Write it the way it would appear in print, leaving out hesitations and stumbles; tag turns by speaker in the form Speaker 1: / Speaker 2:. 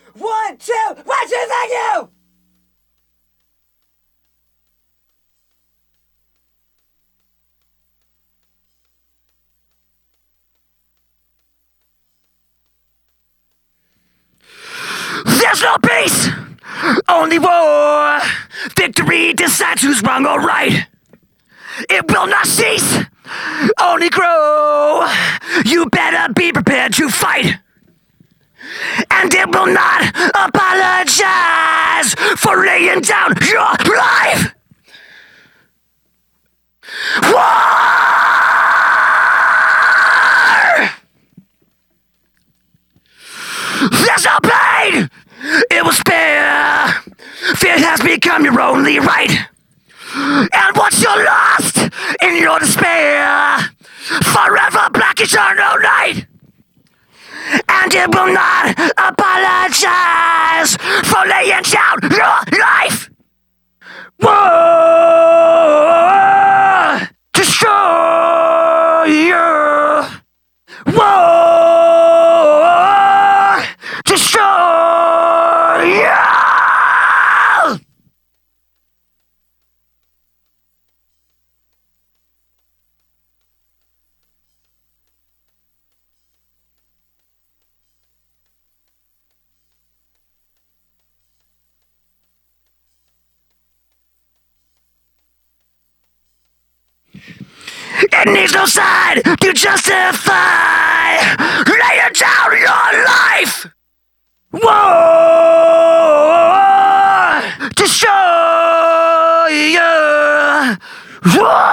Speaker 1: 1, 2, 1, 2, thank you!
Speaker 2: There's no peace, only war. Victory decides who's wrong or right. It will not cease, only grow. You better be prepared to fight. And it will not apologize for laying down your life. War! There's no pain, it will spare. Fear has become your only right. And once you're lost in your despair, forever black eternal night. And it will not apologize for laying down your life. War, destroyer. War, destroyer. It needs no side to justify laying down your life. War, destroyer. War.